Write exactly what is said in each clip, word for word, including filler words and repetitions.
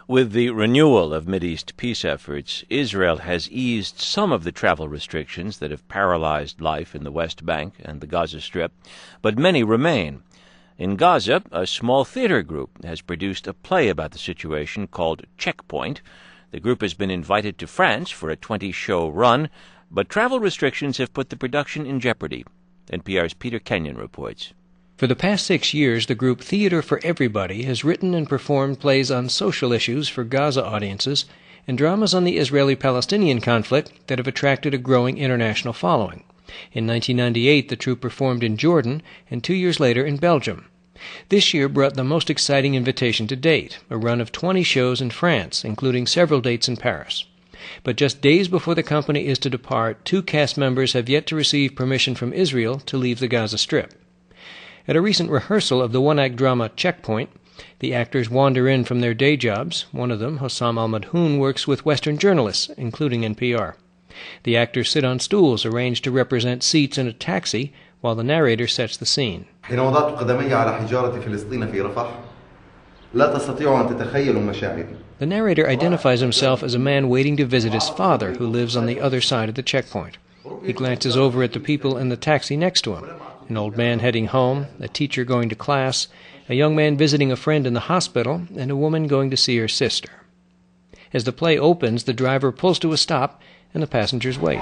With the renewal of Mideast peace efforts, Israel has eased some of the travel restrictions that have paralyzed life in the West Bank and the Gaza Strip, but many remain. In Gaza, a small theater group has produced a play about the situation called Checkpoint. The group has been invited to France for a twenty-show run, but travel restrictions have put the production in jeopardy. N P R's Peter Kenyon reports. For the past six years, the group Theater for Everybody has written and performed plays on social issues for Gaza audiences and dramas on the Israeli-Palestinian conflict that have attracted a growing international following. In nineteen ninety-eight, the troupe performed in Jordan, and two years later in Belgium. This year brought the most exciting invitation to date, a run of twenty shows in France, including several dates in Paris. But just days before the company is to depart, two cast members have yet to receive permission from Israel to leave the Gaza Strip. At a recent rehearsal of the one-act drama Checkpoint, the actors wander in from their day jobs. One of them, Hossam Al-Madhoun, works with Western journalists, including N P R. The actors sit on stools arranged to represent seats in a taxi while the narrator sets the scene. حين وضعت قدمي على حجارة فلسطين في رفح لا تستطيع أن تتخيل مشاعري. The narrator identifies himself as a man waiting to visit his father, who lives on the other side of the checkpoint. He glances over at the people in the taxi next to him. An old man heading home, a teacher going to class, a young man visiting a friend in the hospital, and a woman going to see her sister. As the play opens, the driver pulls to a stop, and the passengers wait.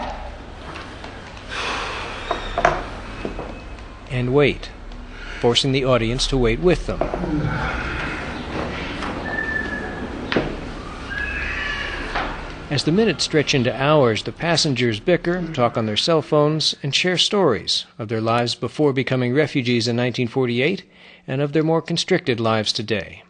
And wait, forcing the audience to wait with them. As the minutes stretch into hours, the passengers bicker, talk on their cell phones, and share stories of their lives before becoming refugees in nineteen forty-eight and of their more constricted lives today.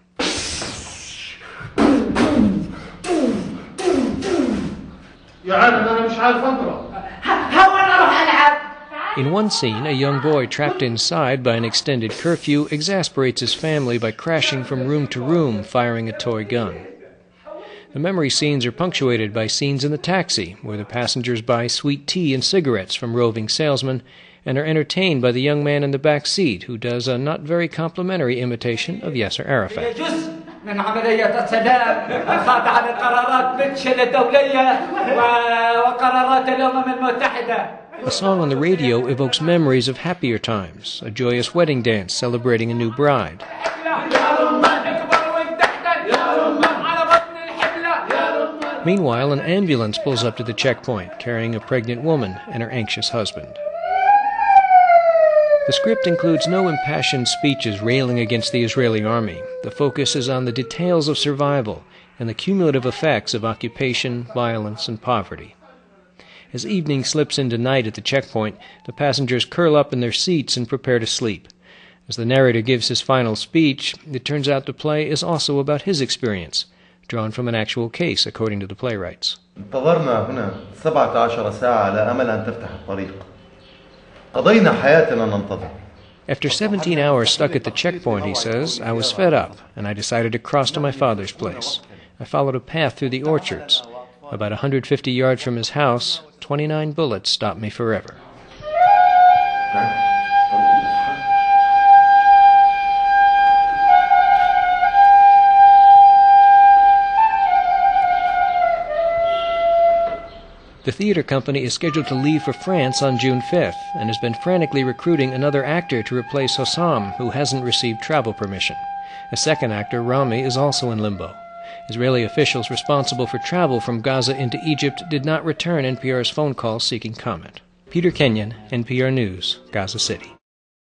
In one scene, a young boy trapped inside by an extended curfew exasperates his family by crashing from room to room, firing a toy gun. The memory scenes are punctuated by scenes in the taxi, where the passengers buy sweet tea and cigarettes from roving salesmen and are entertained by the young man in the back seat, who does a not very complimentary imitation of Yasser Arafat. A song on the radio evokes memories of happier times, a joyous wedding dance celebrating a new bride. Meanwhile, an ambulance pulls up to the checkpoint, carrying a pregnant woman and her anxious husband. The script includes no impassioned speeches railing against the Israeli army. The focus is on the details of survival and the cumulative effects of occupation, violence, and poverty. As evening slips into night at the checkpoint, the passengers curl up in their seats and prepare to sleep. As the narrator gives his final speech, it turns out the play is also about his experience, drawn from an actual case, according to the playwrights. انتظرنا هنا سبعة عشر ساعة على أمل أن تفتح الطريق. قضينا حياتنا ننتظر. After seventeen hours stuck at the checkpoint, he says, I was fed up, and I decided to cross to my father's place. I followed a path through the orchards. About one hundred fifty yards from his house, twenty-nine bullets stopped me forever. The theater company is scheduled to leave for France on June fifth and has been frantically recruiting another actor to replace Hossam, who hasn't received travel permission. A second actor, Rami, is also in limbo. Israeli officials responsible for travel from Gaza into Egypt did not return N P R's phone calls seeking comment. Peter Kenyon, N P R News, Gaza City.